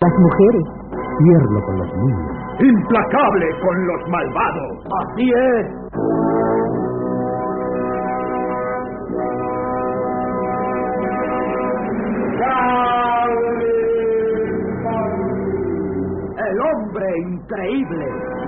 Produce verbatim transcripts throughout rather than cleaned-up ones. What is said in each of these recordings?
Las mujeres. Tierno con los niños. Implacable con los malvados. Así es. El hombre increíble.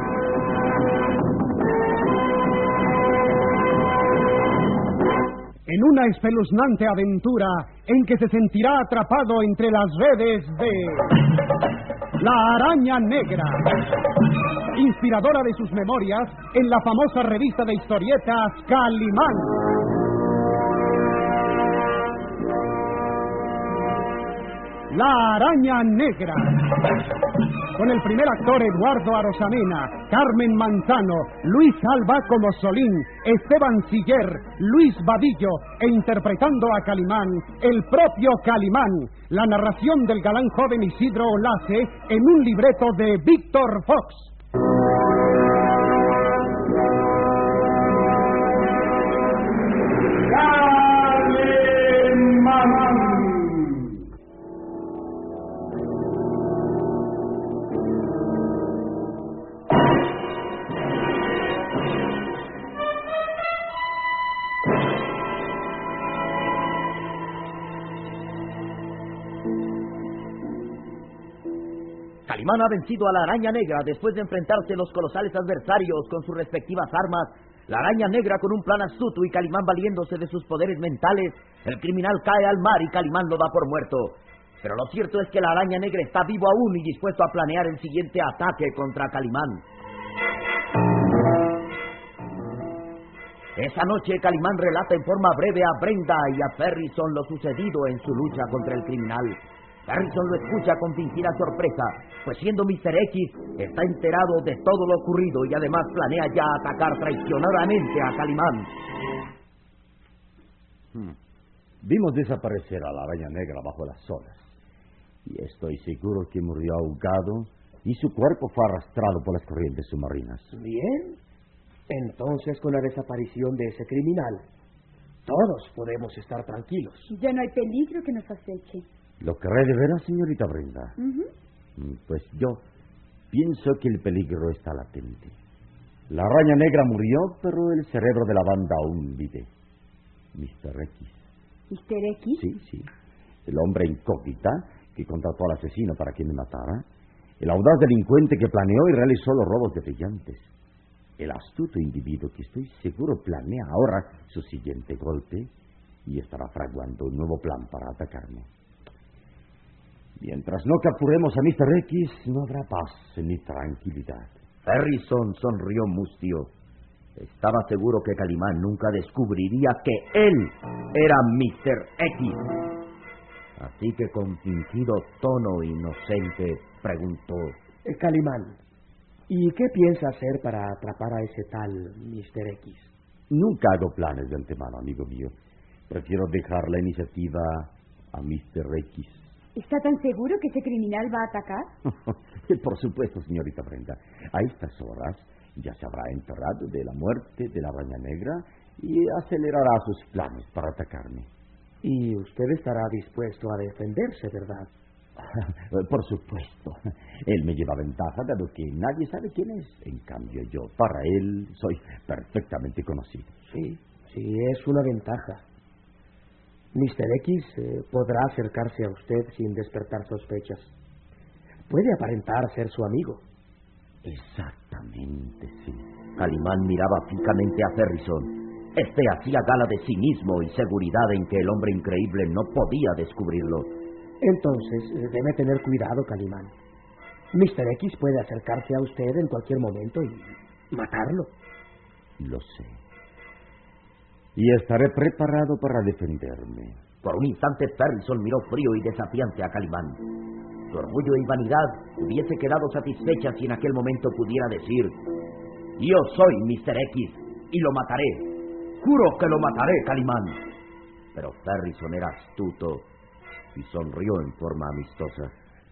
En una espeluznante aventura en que se sentirá atrapado entre las redes de la Araña Negra, inspiradora de sus memorias en la famosa revista de historietas Calimán. La Araña Negra, con el primer actor Eduardo Arosamena, Carmen Manzano, Luis Alba como Solín, Esteban Siller, Luis Vadillo, e interpretando a Calimán, el propio Calimán, la narración del galán joven Isidro Olace en un libreto de Víctor Fox. Calimán. Calimán ha vencido a la Araña Negra después de enfrentarse a los colosales adversarios con sus respectivas armas. La Araña Negra con un plan astuto y Calimán valiéndose de sus poderes mentales. El criminal cae al mar y Calimán lo da por muerto. Pero lo cierto es que la Araña Negra está vivo aún y dispuesto a planear el siguiente ataque contra Calimán. Esa noche Calimán relata en forma breve a Brenda y a Ferrison lo sucedido en su lucha contra el criminal. Ferrison lo escucha con fingida sorpresa, pues siendo mister X, está enterado de todo lo ocurrido y además planea ya atacar traicionadamente a Calimán. Hmm. Vimos desaparecer a la Araña Negra bajo las olas. Y estoy seguro que murió ahogado y su cuerpo fue arrastrado por las corrientes submarinas. Bien. Entonces, con la desaparición de ese criminal, todos podemos estar tranquilos. Ya no hay peligro que nos aceche. ¿Lo cree de veras, señorita Brenda? Uh-huh. Pues yo pienso que el peligro está latente. La Araña Negra murió, pero el cerebro de la banda aún vive. mister X. ¿mister X? Sí, sí. El hombre incógnita que contrató al asesino para que me matara. El audaz delincuente que planeó y realizó los robos de brillantes. El astuto individuo que estoy seguro planea ahora su siguiente golpe y estará fraguando un nuevo plan para atacarme. Mientras no capturemos a mister X, no habrá paz ni tranquilidad. Ferrison sonrió mustio. Estaba seguro que Calimán nunca descubriría que él era mister X. Así que con fingido tono inocente preguntó: eh, Calimán, ¿y qué piensa hacer para atrapar a ese tal mister X? Nunca hago planes de antemano, amigo mío. Prefiero dejar la iniciativa a mister X. ¿Está tan seguro que ese criminal va a atacar? Por supuesto, señorita Brenda. A estas horas ya se habrá enterado de la muerte de la Araña Negra y acelerará sus planes para atacarme. Y usted estará dispuesto a defenderse, ¿verdad? Por supuesto. Él me lleva ventaja, dado que nadie sabe quién es. En cambio, yo, para él, soy perfectamente conocido. Sí, sí, es una ventaja. mister X eh, podrá acercarse a usted sin despertar sospechas. Puede aparentar ser su amigo. Exactamente, sí. Calimán miraba fijamente a Ferrison. Este hacía gala de sí mismo y seguridad en que el hombre increíble no podía descubrirlo. Entonces, eh, debe tener cuidado, Calimán. mister X puede acercarse a usted en cualquier momento y matarlo. Lo sé. Y estaré preparado para defenderme. Por un instante Ferrison miró frío y desafiante a Calimán. Su orgullo y vanidad hubiese quedado satisfechas si en aquel momento pudiera decir: yo soy mister X y lo mataré. Juro que lo mataré, Calimán. Pero Ferrison era astuto y sonrió en forma amistosa.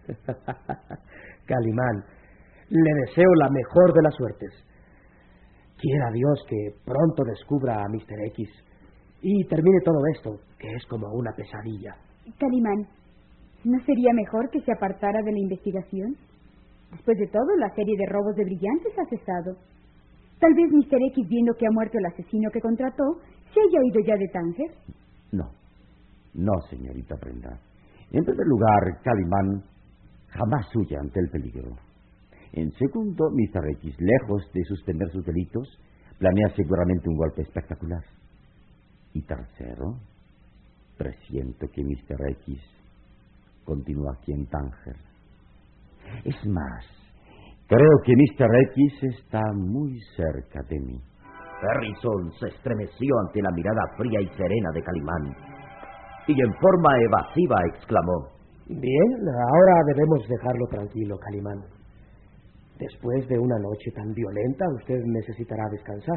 Calimán, le deseo la mejor de las suertes. Quiera Dios que pronto descubra a mister X y termine todo esto, que es como una pesadilla. Calimán, ¿No sería mejor que se apartara de la investigación? Después de todo, la serie de robos de brillantes ha cesado. Tal vez mister X, viendo que ha muerto el asesino que contrató, se haya ido ya de Tánger. No, no, señorita Brenda. En primer lugar, Calimán jamás huye ante el peligro. En segundo, mister X, lejos de suspender sus delitos, planea seguramente un golpe espectacular. Y tercero, presiento que mister X continúa aquí en Tánger. Es más, creo que mister X está muy cerca de mí. Harrison se estremeció ante la mirada fría y serena de Calimán y en forma evasiva exclamó: Bien, ahora debemos dejarlo tranquilo, Calimán. Después de una noche tan violenta, usted necesitará descansar.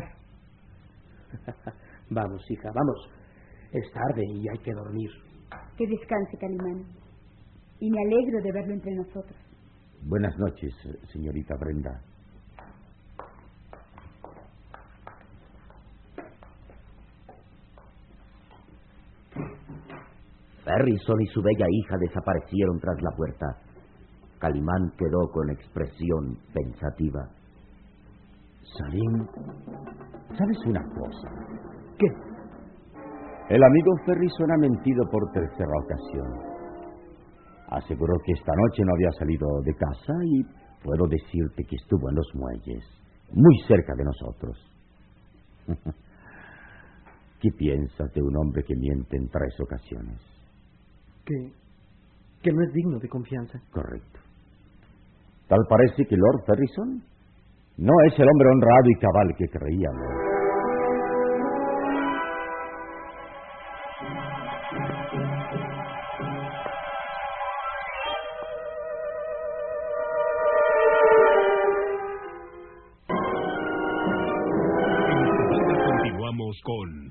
Vamos, hija, vamos. Es tarde y hay que dormir. Que descanse, Calimán. Y me alegro de verlo entre nosotros. Buenas noches, señorita Brenda. Harrison y su bella hija desaparecieron tras la puerta. Calimán quedó con expresión pensativa. Salim, ¿sabes una cosa? ¿Qué? El amigo Harrison ha mentido por tercera ocasión. Aseguró que esta noche no había salido de casa y puedo decirte que estuvo en los muelles, muy cerca de nosotros. ¿Qué piensas de un hombre que miente en tres ocasiones? Que, que no es digno de confianza. Correcto. Tal parece que Lord Harrison no es el hombre honrado y cabal que creíamos. Continuamos con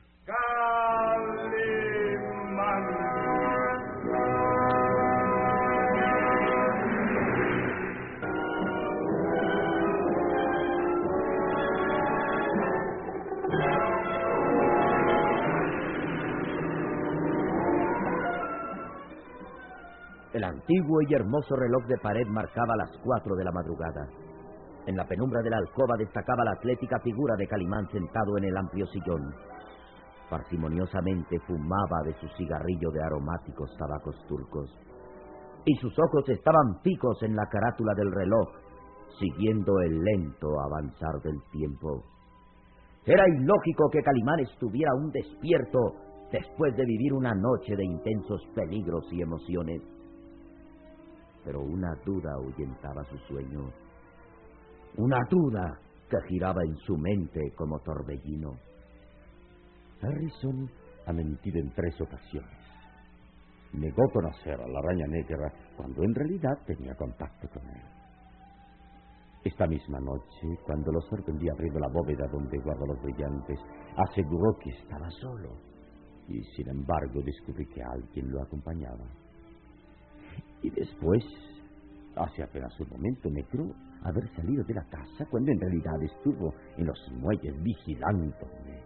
El antiguo y hermoso reloj de pared marcaba las cuatro de la madrugada. En la penumbra de la alcoba destacaba la atlética figura de Calimán sentado en el amplio sillón. Parsimoniosamente fumaba de su cigarrillo de aromáticos tabacos turcos. Y sus ojos estaban fijos en la carátula del reloj, siguiendo el lento avanzar del tiempo. Era ilógico que Calimán estuviera aún despierto después de vivir una noche de intensos peligros y emociones. Pero una duda ahuyentaba su sueño. Una duda que giraba en su mente como torbellino. Harrison ha mentido en tres ocasiones. Negó conocer a la araña negra cuando en realidad tenía contacto con él. Esta misma noche, cuando lo sorprendí abriendo la bóveda donde guarda los brillantes, aseguró que estaba solo. Y sin embargo descubrí que alguien lo acompañaba. Y después, hace apenas un momento, me creyó haber salido de la casa cuando en realidad estuvo en los muelles vigilándome.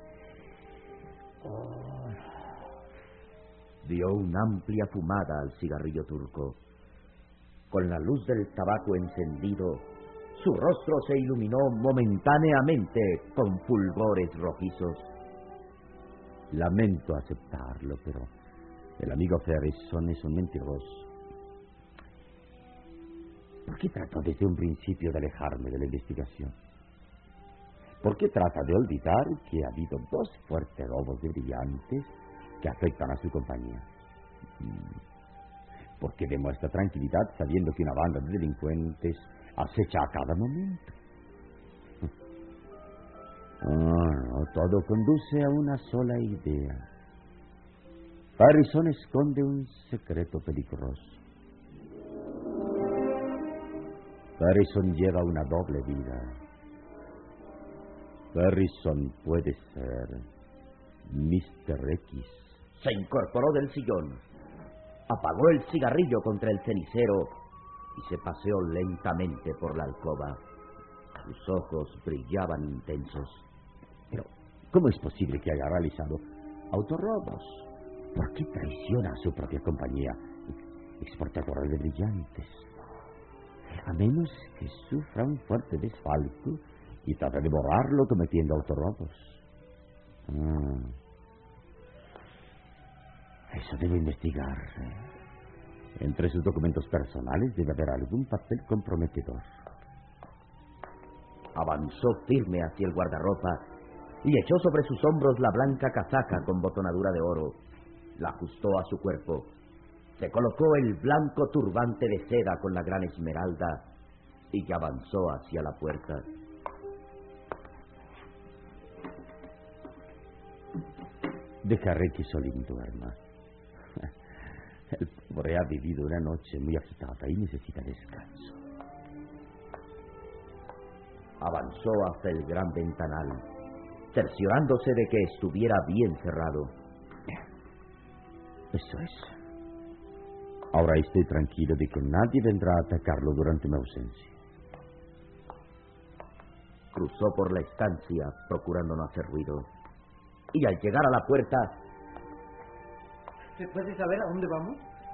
Oh. Dio una amplia fumada al cigarrillo turco. Con la luz del tabaco encendido, su rostro se iluminó momentáneamente con fulgores rojizos. Lamento aceptarlo, pero el amigo Harrison es un mentiroso. ¿Por qué trató desde un principio de alejarme de la investigación? ¿Por qué trata de olvidar que ha habido dos fuertes robos de brillantes que afectan a su compañía? ¿Por qué demuestra tranquilidad sabiendo que una banda de delincuentes acecha a cada momento? Oh, no, todo conduce a una sola idea. Harrison esconde un secreto peligroso. Harrison lleva una doble vida. Harrison puede ser mister X. Se incorporó del sillón, apagó el cigarrillo contra el cenicero y se paseó lentamente por la alcoba. Sus ojos brillaban intensos. Pero, ¿cómo es posible que haya realizado autorrobos? ¿Por qué traiciona a su propia compañía? exportadora de brillantes. A menos que sufra un fuerte desfalco y trate de borrarlo cometiendo autorrobos. Ah. Eso debo investigar. Entre sus documentos personales debe haber algún papel comprometedor. Avanzó firme hacia el guardarropa y echó sobre sus hombros la blanca casaca con botonadura de oro. La ajustó a su cuerpo. Se colocó el blanco turbante de seda con la gran esmeralda y avanzó hacia la puerta. Dejaré que Solín duerma. El pobre ha vivido una noche muy agitada y necesita descanso. Avanzó hacia el gran ventanal, cerciorándose de que estuviera bien cerrado. Eso es. Ahora estoy tranquilo de que nadie vendrá a atacarlo durante mi ausencia. Cruzó por la estancia, procurando no hacer ruido. Y al llegar a la puerta... ¿Se puede saber a dónde vamos?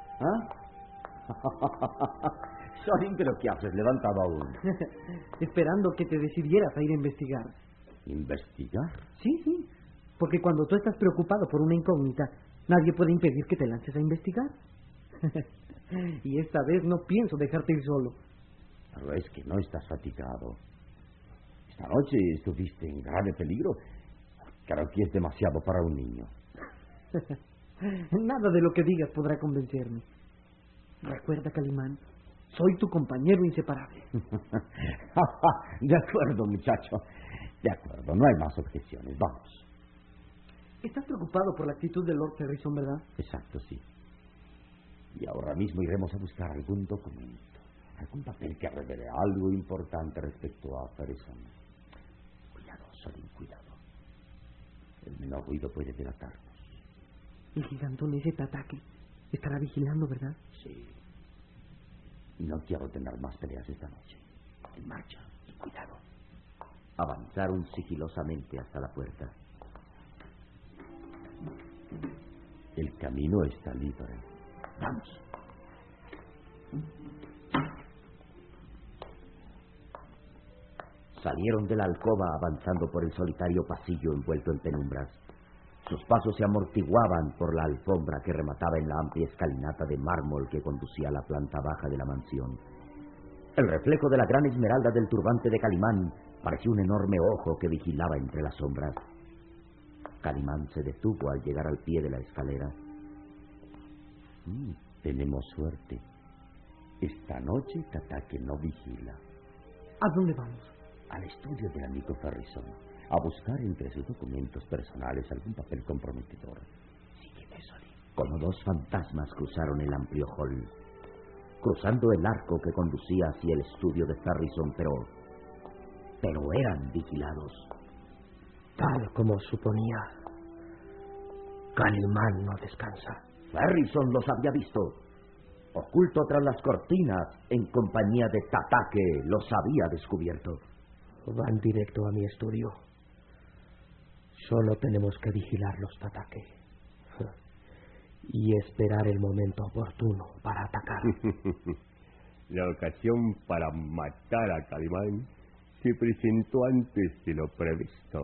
¿Ah? Solín, ¿pero qué haces levantado aún? Esperando que te decidieras a ir a investigar. ¿Investigar? Sí, sí. Porque cuando tú estás preocupado por una incógnita, nadie puede impedir que te lances a investigar. Y esta vez no pienso dejarte ir solo. Pero es que no estás fatigado. Esta noche estuviste en grave peligro. Creo que es demasiado para un niño. Nada de lo que digas podrá convencerme. Recuerda, Calimán, soy tu compañero inseparable. De acuerdo, muchacho. De acuerdo, no hay más objeciones. Vamos. Estás preocupado por la actitud de Lord Harrison, ¿verdad? Exacto, sí. Y ahora mismo iremos a buscar algún documento, algún papel que revele algo importante respecto a Harrison. Cuidado, Solín, cuidado. El menor ruido puede delatarnos. El gigantón ese Tatake estará vigilando, ¿verdad? Sí. No quiero tener más peleas esta noche. En marcha, y cuidado. Avanzaron sigilosamente hasta la puerta. El camino está libre. Vamos. Salieron de la alcoba avanzando por el solitario pasillo envuelto en penumbras. Sus pasos se amortiguaban por la alfombra que remataba en la amplia escalinata de mármol que conducía a la planta baja de la mansión. El reflejo de la gran esmeralda del turbante de Calimán parecía un enorme ojo que vigilaba entre las sombras. Calimán se detuvo al llegar al pie de la escalera. Mm, tenemos suerte. Esta noche Tatake no vigila. ¿A dónde vamos? Al estudio del amigo Harrison, a buscar entre sus documentos personales algún papel comprometedor. Sígueme, Solín. Como dos fantasmas cruzaron el amplio hall, cruzando el arco que conducía hacia el estudio de Harrison, pero... pero eran vigilados. Tal como suponía, Calimán no descansa. Harrison los había visto. Oculto tras las cortinas, en compañía de Tatake, los había descubierto. Van directo a mi estudio. Solo tenemos que vigilarlos, Tatake. Y esperar el momento oportuno para atacar. La ocasión para matar a Calimán se presentó antes de lo previsto.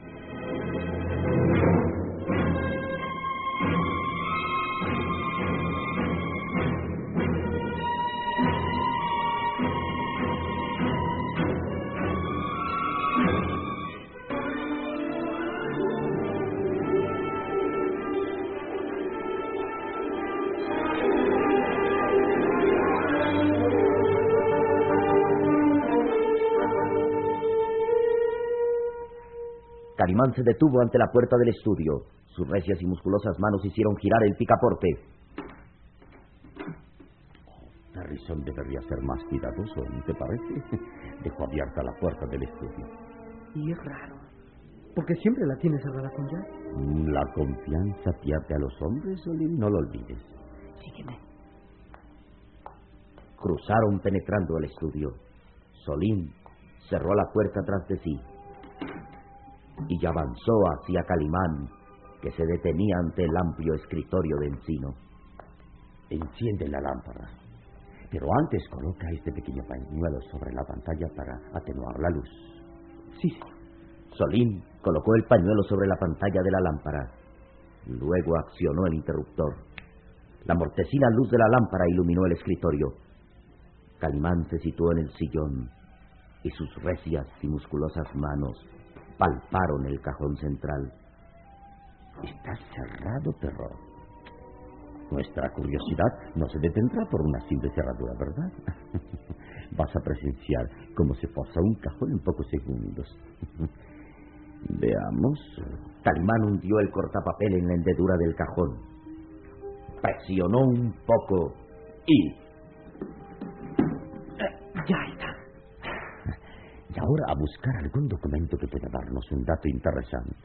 Calimán se detuvo ante la puerta del estudio. Sus recias y musculosas manos hicieron girar el picaporte. Oh, Harrison debería ser más cuidadoso, ¿no te parece? Dejó abierta la puerta del estudio. Y es raro, porque siempre la tiene cerrada con llave. La confianza pierde a los hombres, Solín, no lo olvides. Sígueme. Cruzaron penetrando el estudio. Solín cerró la puerta tras de sí y avanzó hacia Calimán, que se detenía ante el amplio escritorio de encino. Enciende la lámpara. Pero antes coloca este pequeño pañuelo sobre la pantalla para atenuar la luz. Sí, sí. Solín colocó el pañuelo sobre la pantalla de la lámpara. Luego accionó el interruptor. La mortecina luz de la lámpara iluminó el escritorio. Calimán se situó en el sillón y sus recias y musculosas manos palparon el cajón central. Está cerrado, perro. Nuestra curiosidad no se detendrá por una simple cerradura, ¿verdad? Vas a presenciar cómo se forza un cajón en pocos segundos. Veamos. Calimán hundió el cortapapel en la hendedura del cajón. Presionó un poco y... Ya está. Y ahora a buscar algún documento que pueda darnos un dato interesante.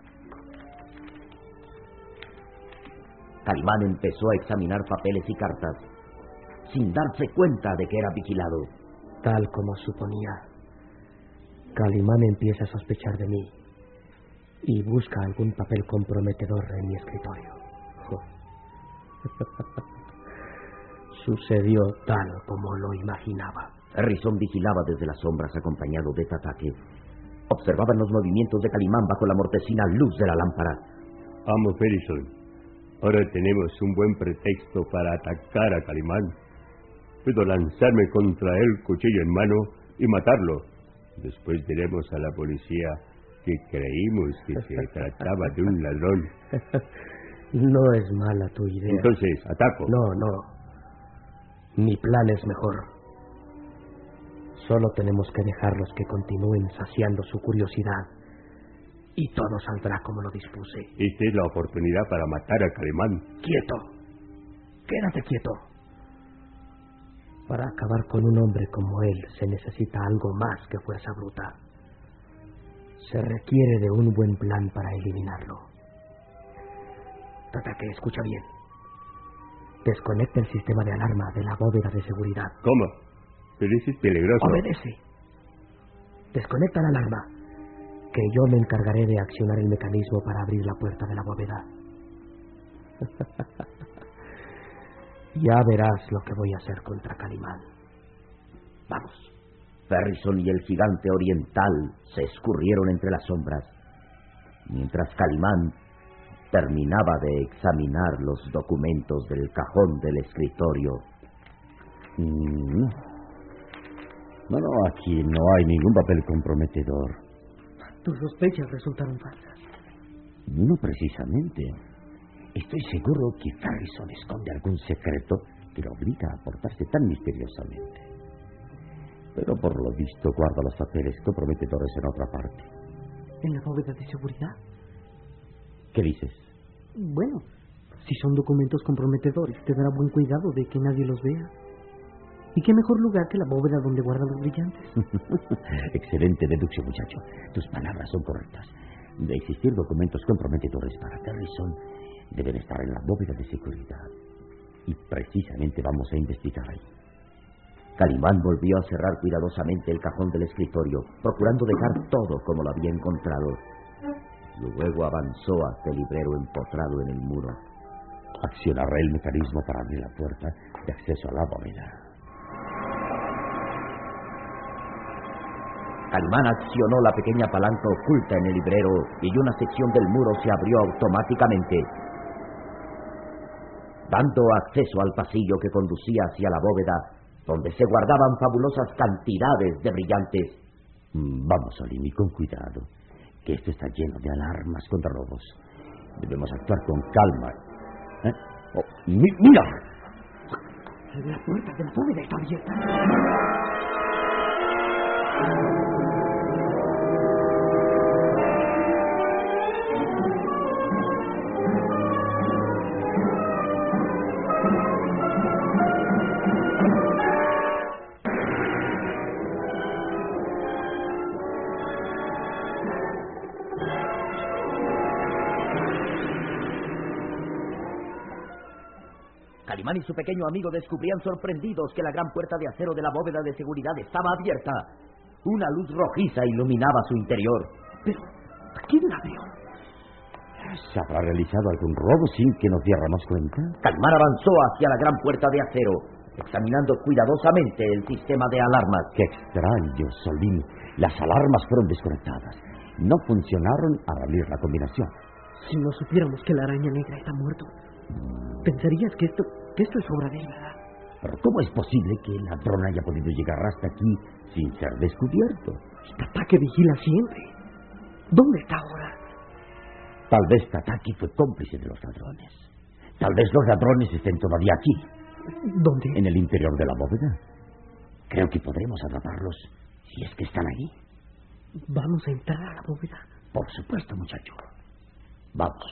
Calimán empezó a examinar papeles y cartas, sin darse cuenta de que era vigilado. Tal como suponía, Calimán empieza a sospechar de mí y busca algún papel comprometedor en mi escritorio. Sucedió tal como lo imaginaba. Harrison vigilaba desde las sombras acompañado de Tatake. Observaban los movimientos de Calimán bajo la mortecina luz de la lámpara. Amo Harrison, ahora tenemos un buen pretexto para atacar a Calimán. Puedo lanzarme contra él cuchillo en mano y matarlo. Después diremos a la policía que creímos que se trataba de un ladrón. No es mala tu idea. Entonces, ataco. No, no. Mi plan es mejor. Solo tenemos que dejarlos que continúen saciando su curiosidad y todo saldrá como lo dispuse. Esta es la oportunidad para matar a Calimán. ¡Quieto! ¡Quédate quieto! Para acabar con un hombre como él se necesita algo más que fuerza bruta. Se requiere de un buen plan para eliminarlo. Tatake, escucha bien. Desconecta el sistema de alarma de la bóveda de seguridad. ¿Cómo? Pero eso es peligroso. Obedece. Desconecta la alarma, que yo me encargaré de accionar el mecanismo para abrir la puerta de la bóveda. Ya verás lo que voy a hacer contra Calimán. Vamos. Harrison y el gigante oriental se escurrieron entre las sombras, mientras Calimán terminaba de examinar los documentos del cajón del escritorio. Mm. No, no, aquí no hay ningún papel comprometedor. Tus sospechas resultaron falsas. No precisamente. Estoy seguro que Harrison esconde algún secreto que lo obliga a portarse tan misteriosamente. Pero por lo visto guarda los papeles comprometedores en otra parte. ¿En la bóveda de seguridad? ¿Qué dices? Bueno, si son documentos comprometedores, te dará buen cuidado de que nadie los vea. ¿Y qué mejor lugar que la bóveda donde guarda los brillantes? Excelente deducción, muchacho. Tus palabras son correctas. De existir documentos comprometedores para Harrison, deben estar en la bóveda de seguridad. Y precisamente vamos a investigar ahí. Calimán volvió a cerrar cuidadosamente el cajón del escritorio, procurando dejar todo como lo había encontrado. Luego avanzó hasta el librero empotrado en el muro. Accionaré el mecanismo para abrir la puerta de acceso a la bóveda. Calimán accionó la pequeña palanca oculta en el librero y una sección del muro se abrió automáticamente, dando acceso al pasillo que conducía hacia la bóveda, donde se guardaban fabulosas cantidades de brillantes. Vamos, Solín, y con cuidado, que esto está lleno de alarmas contra robos. Debemos actuar con calma. ¿Eh? Oh, mi- ¡Mira! La puerta de la bóveda está abierta. Calimán y su pequeño amigo descubrían sorprendidos que la gran puerta de acero de la bóveda de seguridad estaba abierta. Una luz rojiza iluminaba su interior. Pero, ¿quién la abrió? ¿Se habrá realizado algún robo sin que nos diéramos cuenta? Calimán avanzó hacia la gran puerta de acero, examinando cuidadosamente el sistema de alarmas. ¡Qué extraño, Solín! Las alarmas fueron desconectadas. No funcionaron al abrir la combinación. Si no supiéramos que la araña negra está muerto, pensarías que esto, que esto es obra de él, ¿verdad? Pero ¿cómo es posible que el ladrón haya podido llegar hasta aquí sin ser descubierto? Tatake vigila siempre. ¿Dónde está ahora? Tal vez Tatake fue cómplice de los ladrones. Tal vez los ladrones estén todavía aquí. ¿Dónde? En el interior de la bóveda. Creo que podremos atraparlos si es que están ahí. ¿Vamos a entrar a la bóveda? Por supuesto, muchacho. Vamos.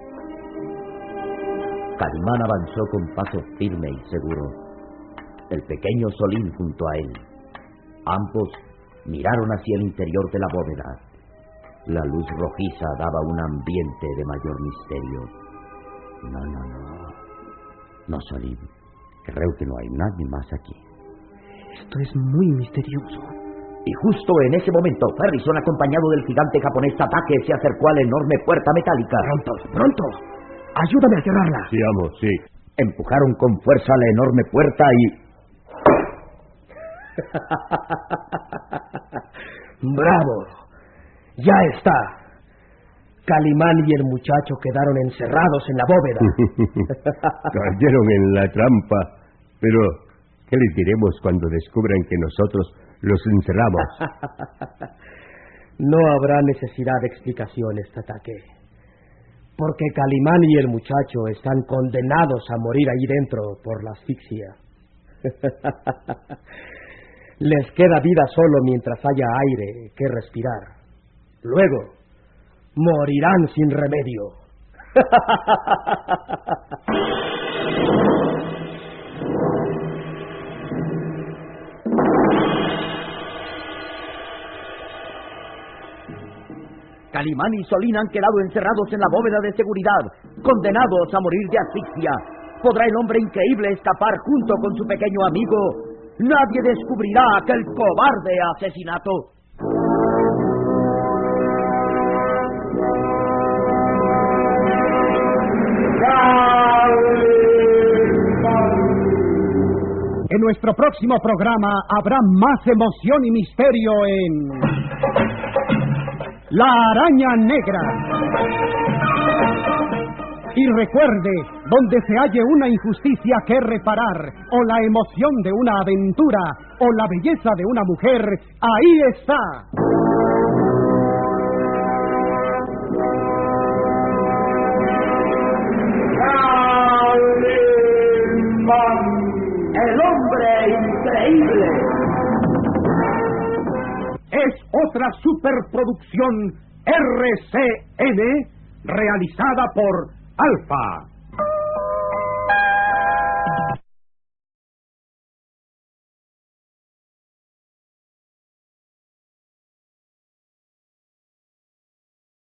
Calimán avanzó con paso firme y seguro. El pequeño Solín junto a él. Ambos miraron hacia el interior de la bóveda. La luz rojiza daba un ambiente de mayor misterio. No, no, no. No, Solín. Creo que no hay nadie más aquí. Esto es muy misterioso. Y justo en ese momento, Ferrison, acompañado del gigante japonés Tatake, se acercó a la enorme puerta metálica. Pronto, pronto. Ayúdame a cerrarla. Sí, amo, sí. Empujaron con fuerza la enorme puerta y... ¡Bravo! ¡Ya está! Calimán y el muchacho quedaron encerrados en la bóveda. Cayeron en la trampa. Pero, ¿qué les diremos cuando descubran que nosotros los encerramos? No habrá necesidad de explicaciones, Tatake. Porque Calimán y el muchacho están condenados a morir ahí dentro por la asfixia. Les queda vida solo mientras haya aire que respirar. Luego, morirán sin remedio. Calimán y Solín han quedado encerrados en la bóveda de seguridad, condenados a morir de asfixia. ¿Podrá el hombre increíble escapar junto con su pequeño amigo? Nadie descubrirá aquel cobarde asesinato. En nuestro próximo programa habrá más emoción y misterio en La Araña Negra. Y recuerde, donde se halle una injusticia que reparar, o la emoción de una aventura, o la belleza de una mujer, ahí está. El hombre increíble. Es otra superproducción R C N realizada por Alfa.